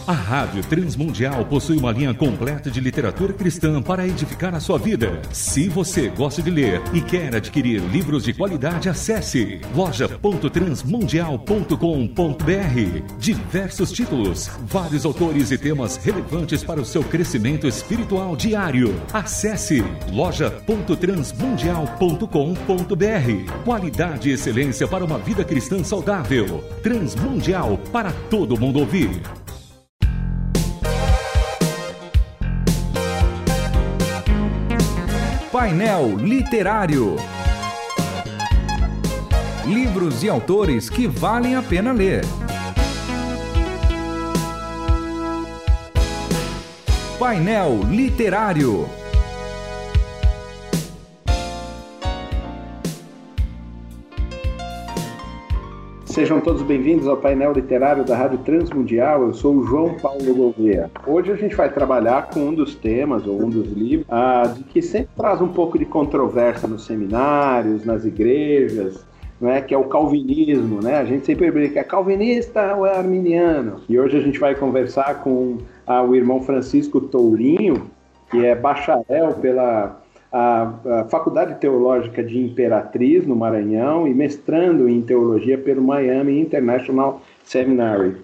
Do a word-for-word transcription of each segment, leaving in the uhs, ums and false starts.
A Rádio Transmundial possui uma linha completa de literatura cristã para edificar a sua vida. Se você gosta de ler e quer adquirir livros de qualidade, acesse loja ponto transmundial ponto com ponto br. Diversos títulos, vários autores e temas relevantes para o seu crescimento espiritual diário. Acesse loja ponto transmundial ponto com ponto br. Qualidade e excelência para uma vida cristã saudável. Transmundial, para todo mundo ouvir. Painel Literário. Livros e autores que valem a pena ler. Painel Literário. Sejam todos bem-vindos ao painel literário da Rádio Transmundial. Eu sou o João Paulo Gouveia. Hoje a gente vai trabalhar com um dos temas, ou um dos livros, ah, de que sempre traz um pouco de controvérsia nos seminários, nas igrejas, né, que é o calvinismo, né? A gente sempre brinca, é calvinista ou é arminiano? E hoje a gente vai conversar com ah, o irmão Francisco Tourinho, que é bacharel pela a, a Faculdade Teológica de Imperatriz, no Maranhão, e mestrando em teologia pelo Miami International Seminary.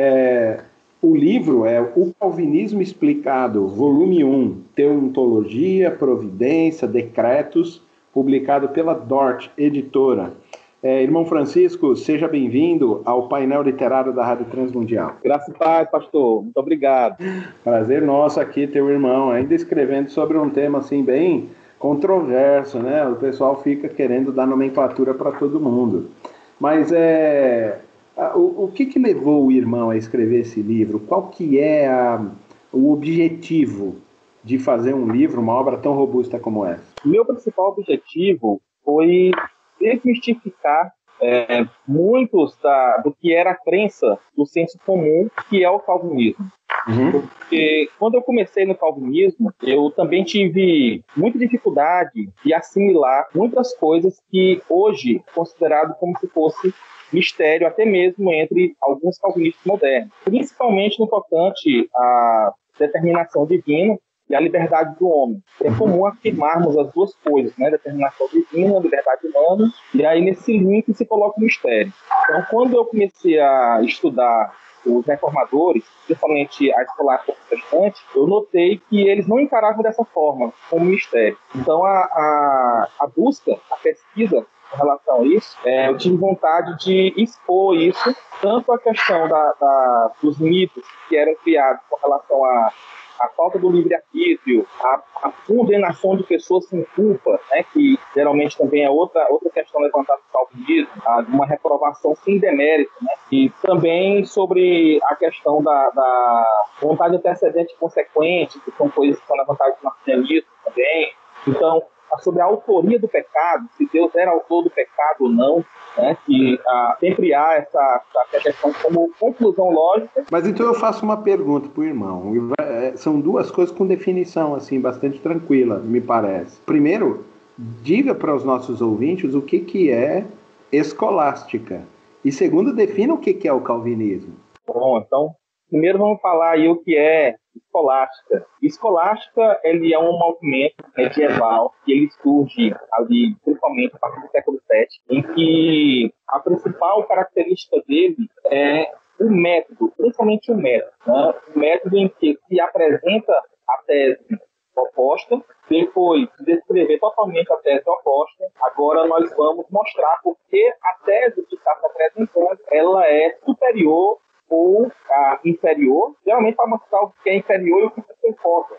É, o livro é O Calvinismo Explicado, volume um, Teontologia, Providência, Decretos, publicado pela Dort Editora. É, irmão Francisco, seja bem-vindo ao painel literário da Rádio Transmundial. Graças a Deus, pastor. Muito obrigado. Prazer nosso aqui, teu irmão, ainda escrevendo sobre um tema assim bem controverso, né? O pessoal fica querendo dar nomenclatura para todo mundo. Mas é, o, o que, que levou o irmão a escrever esse livro? Qual que é a, o objetivo de fazer um livro, uma obra tão robusta como essa? Meu principal objetivo foi desmistificar é, muitos da, do que era a crença do senso comum, que é o calvinismo. Uhum. Porque quando eu comecei no calvinismo, eu também tive muita dificuldade de assimilar muitas coisas que hoje é considerado como se fosse mistério, até mesmo entre alguns calvinistas modernos, principalmente no tocante à determinação divina e a liberdade do homem. É comum afirmarmos as duas coisas, né? Determinação divina, liberdade humana, e aí nesse link se coloca o mistério. Então, quando eu comecei a estudar os reformadores, principalmente a escolástica protestante, eu notei que eles não encaravam dessa forma, como mistério. Então, a, a, a busca, a pesquisa em relação a isso, é, eu tive vontade de expor isso, tanto a questão da, da, dos mitos que eram criados com relação a a falta do livre-arbítrio, a, a condenação de pessoas sem culpa, né, que geralmente também é outra, outra questão levantada no calvinismo, a, uma reprovação sem demérito, né, e também sobre a questão da, da vontade antecedente e consequente, que são coisas que são levantadas no marcialismo também. Então, sobre a autoria do pecado, se Deus era autor do pecado ou não, né, que ah, sempre há essa, essa questão como conclusão lógica. Mas então eu faço uma pergunta para o irmão. São duas coisas com definição assim, bastante tranquila, me parece. Primeiro, diga para os nossos ouvintes o que, que é escolástica. E segundo, defina o que, que é o calvinismo. Bom, então, primeiro vamos falar aí o que é escolástica. Escolástica, ele é um movimento medieval que ele surge ali, principalmente a partir do século sétimo, em que a principal característica dele é o método, principalmente o método. Né? O método em que se apresenta a tese oposta, depois de descrever totalmente a tese oposta, agora nós vamos mostrar porque a tese que está se apresentando, ela é superior ou ah, inferior, geralmente para mostrar o que é inferior e o que se comporta.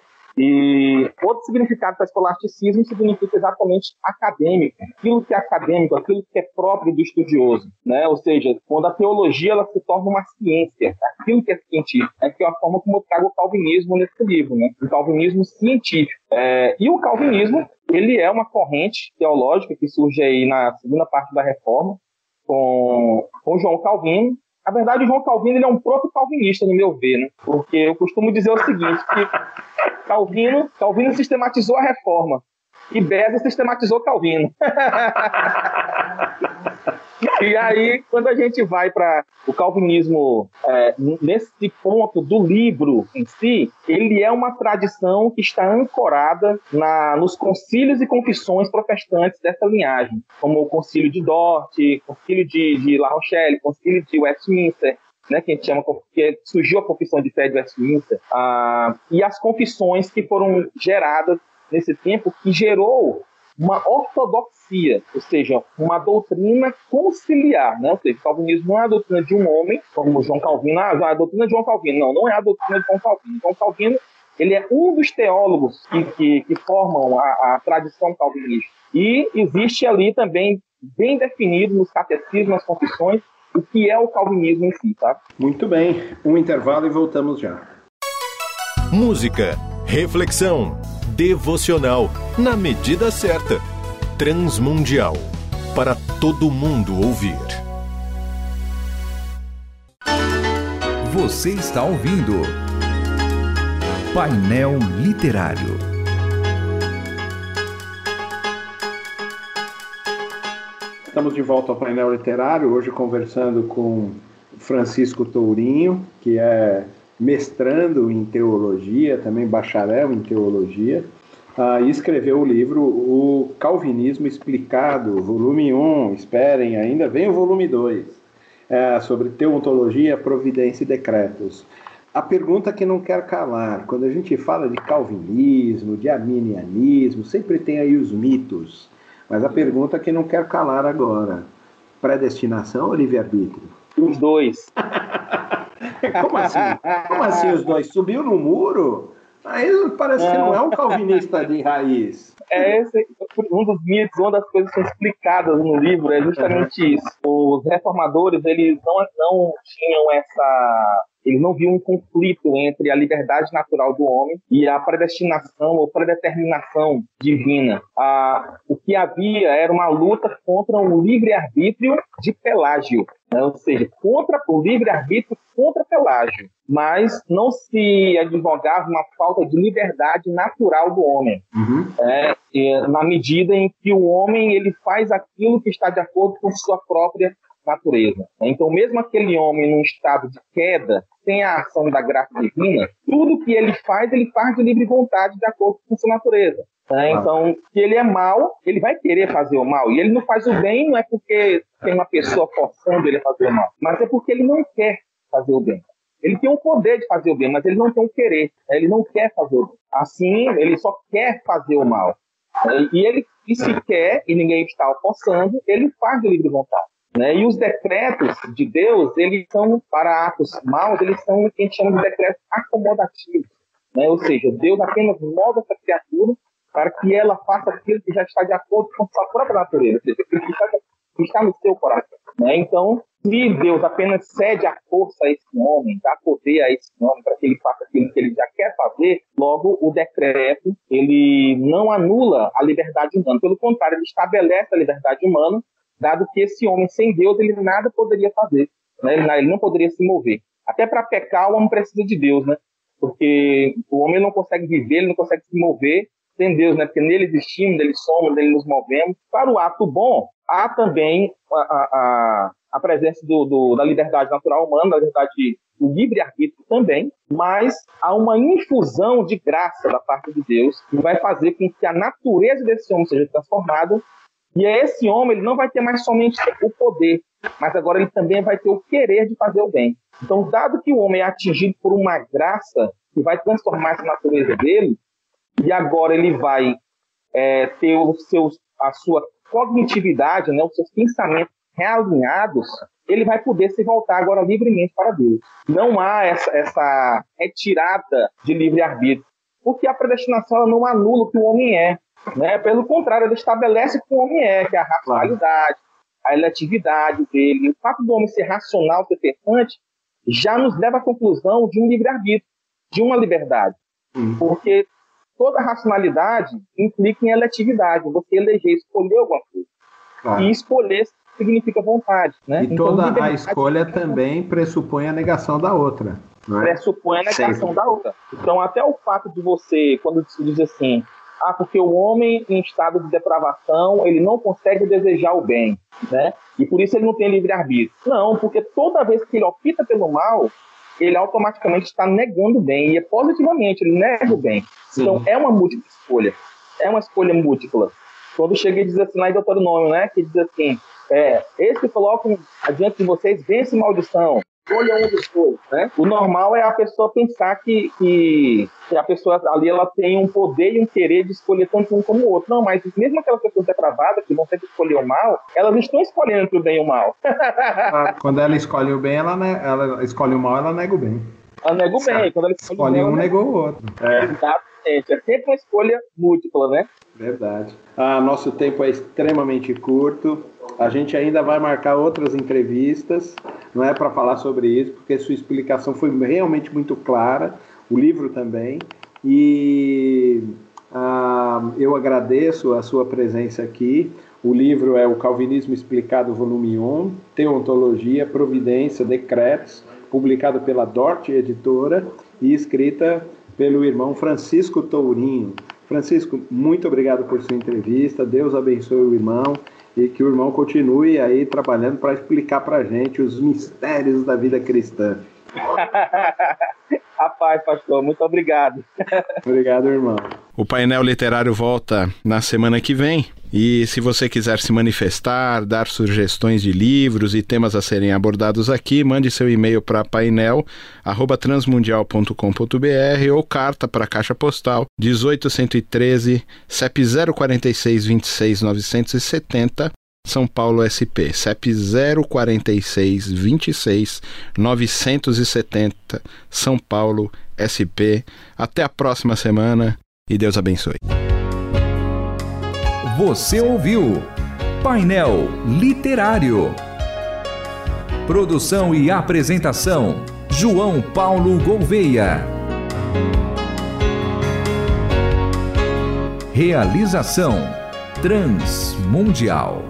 E outro significado para escolasticismo significa exatamente acadêmico, aquilo que é acadêmico, aquilo que é próprio do estudioso, né? Ou seja, quando a teologia ela se torna uma ciência, aquilo que é científico, é que é a forma como eu trago o calvinismo nesse livro, né? O calvinismo científico. É, e o calvinismo, ele é uma corrente teológica que surge aí na segunda parte da Reforma, com, com João Calvino. Na verdade, o João Calvino ele é um próprio calvinista, no meu ver, né? Porque eu costumo dizer o seguinte, que Calvino, Calvino sistematizou a Reforma e Beza sistematizou Calvino. E aí, quando a gente vai para o calvinismo, é, nesse ponto do livro em si, ele é uma tradição que está ancorada na, nos concílios e confissões protestantes dessa linhagem, como o concílio de Dort, concílio de, de La Rochelle, concílio de Westminster, né, que a gente chama, que surgiu a confissão de fé de Westminster, ah, e as confissões que foram geradas nesse tempo, que gerou uma ortodoxia, ou seja, uma doutrina conciliar, né? Ou seja, o calvinismo não é a doutrina de um homem, como João Calvino, ah, a doutrina de João Calvino, não, não é a doutrina de João Calvino. João Calvino, ele é um dos teólogos que, que, que formam a, a tradição calvinista. E existe ali também, bem definido nos catecismos, nas confissões, o que é o calvinismo em si, tá? Muito bem, um intervalo e voltamos já. Música, reflexão, devocional, na medida certa. Transmundial, para todo mundo ouvir. Você está ouvindo Painel Literário. Estamos de volta ao Painel Literário, hoje conversando com Francisco Tourinho, que é mestrando em teologia, também bacharel em teologia, uh, e escreveu o livro O Calvinismo Explicado, volume um, esperem, ainda vem o volume dois, uh, sobre teontologia, providência e decretos. A pergunta que não quer calar, quando a gente fala de calvinismo, de arminianismo, sempre tem aí os mitos, mas a pergunta que não quer calar agora, predestinação ou livre-arbítrio? Os dois. Como assim? Como assim os dois? Subiu no muro? Aí parece que não é um calvinista de raiz. É esse, um dos mitos, uma das coisas que são explicadas no livro é justamente uhum. isso. Os reformadores, eles não, não tinham essa... Eles não viam um conflito entre a liberdade natural do homem e a predestinação ou predeterminação divina. Ah, o que havia era uma luta contra o livre-arbítrio de Pelágio, né? Ou seja, contra o livre-arbítrio contra Pelágio. Mas não se advogava uma falta de liberdade natural do homem. Uhum. É, é, na medida em que o homem ele faz aquilo que está de acordo com sua própria natureza. Então, mesmo aquele homem num estado de queda, sem a ação da graça divina, tudo que ele faz, ele faz de livre vontade, de acordo com sua natureza. É, então, se ele é mau, ele vai querer fazer o mal. E ele não faz o bem, não é porque tem uma pessoa forçando ele a fazer o mal, mas é porque ele não quer fazer o bem. Ele tem o poder de fazer o bem, mas ele não tem o querer. Ele não quer fazer o bem. Assim, ele só quer fazer o mal. E ele, e se quer, e ninguém está o forçando, ele faz de livre vontade. Né? E os decretos de Deus, eles são, para atos maus, eles são o que a gente chama de decretos acomodativos. Né? Ou seja, Deus apenas molda essa criatura para que ela faça aquilo que já está de acordo com sua própria natureza, ou seja, aquilo que está, que está no seu coração. Né? Então, se Deus apenas cede a força a esse homem, dá poder a esse homem para que ele faça aquilo que ele já quer fazer, logo o decreto ele não anula a liberdade humana. Pelo contrário, ele estabelece a liberdade humana, dado que esse homem sem Deus ele nada poderia fazer, né? ele, ele não poderia se mover. Até para pecar o homem precisa de Deus, né? Porque o homem não consegue viver, ele não consegue se mover sem Deus, né? Porque nele existimos, nele somos, nele nos movemos. Para o ato bom, há também a, a, a presença do, do, da liberdade natural humana, da liberdade do livre-arbítrio também, mas há uma infusão de graça da parte de Deus que vai fazer com que a natureza desse homem seja transformada. E esse homem ele não vai ter mais somente o poder, mas agora ele também vai ter o querer de fazer o bem. Então, dado que o homem é atingido por uma graça que vai transformar essa natureza dele, e agora ele vai é, ter os seus, a sua cognitividade, né, os seus pensamentos realinhados, ele vai poder se voltar agora livremente para Deus. Não há essa, essa retirada de livre-arbítrio, porque a predestinação ela não anula o que o homem é. Né? Pelo contrário, ela estabelece o que o homem é, que é a racionalidade, a eletividade dele. O fato do homem ser racional, ser pensante, já nos leva à conclusão de um livre-arbítrio, de uma liberdade. Hum. Porque toda racionalidade implica em eletividade, você eleger, escolher alguma coisa. Claro. E escolher significa vontade. Né? E então, toda a escolha é também pressupõe a negação da outra. Não é? Pressupõe a negação Sempre. da outra. Então, até o fato de você, quando se diz assim, ah, porque o homem em estado de depravação, ele não consegue desejar o bem, né? E por isso ele não tem livre-arbítrio. Não, porque toda vez que ele opta pelo mal, ele automaticamente está negando o bem, e é positivamente, ele nega o bem. Sim. Então é uma múltipla escolha, é uma escolha múltipla. Quando chega e diz assim lá em Deuteronômio, né, que diz assim, é, esses que colocam adiante de vocês, vence maldição. Escolha um dos dois, né? O normal é a pessoa pensar que, que, que a pessoa ali ela tem um poder e um querer de escolher tanto um como o outro. Não, mas mesmo aquelas pessoas depravadas que vão sempre escolher o mal, elas estão escolhendo entre o bem e o mal. Quando ela escolhe o bem, ela, ne- ela escolhe o mal, ela nega o bem. Ela nega o bem. Quando ela escolhe, escolhe o um, bem, negou o outro. É. Exatamente. É sempre uma escolha múltipla, né? Verdade. Ah, nosso tempo é extremamente curto. A gente ainda vai marcar outras entrevistas, não é para falar sobre isso, porque sua explicação foi realmente muito clara, o livro também, e ah, eu agradeço a sua presença aqui. O livro é o Calvinismo Explicado, volume um, Teontologia, Providência, Decretos, publicado pela Dort Editora e escrita pelo irmão Francisco Tourinho. Francisco, muito obrigado por sua entrevista, Deus abençoe o irmão, e que o irmão continue aí trabalhando para explicar para a gente os mistérios da vida cristã. Rapaz, pastor, muito obrigado. Obrigado, irmão. O painel literário volta na semana que vem. E se você quiser se manifestar, dar sugestões de livros e temas a serem abordados aqui, mande seu e-mail para painel arroba transmundial ponto com ponto b r ou carta para a Caixa Postal dezoito cento e treze, C E P zero quatro seis, vinte e seis, novecentos e setenta, São Paulo S P, C E P zero quatro seis, vinte e seis, novecentos e setenta, São Paulo S P. Até a próxima semana e Deus abençoe. Você ouviu Painel Literário. Produção e apresentação João Paulo Gouveia. Realização Transmundial.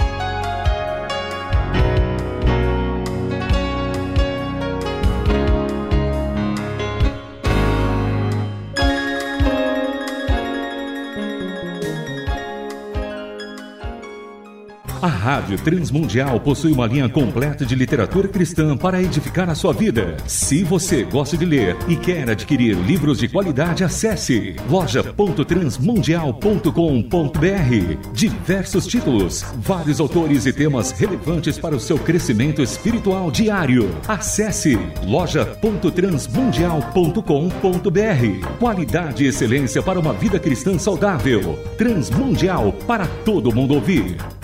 A Rádio Transmundial possui uma linha completa de literatura cristã para edificar a sua vida. Se você gosta de ler e quer adquirir livros de qualidade, acesse loja ponto transmundial ponto com ponto b r. Diversos títulos, vários autores e temas relevantes para o seu crescimento espiritual diário. Acesse loja ponto transmundial ponto com ponto b r. Qualidade e excelência para uma vida cristã saudável. Transmundial, para todo mundo ouvir.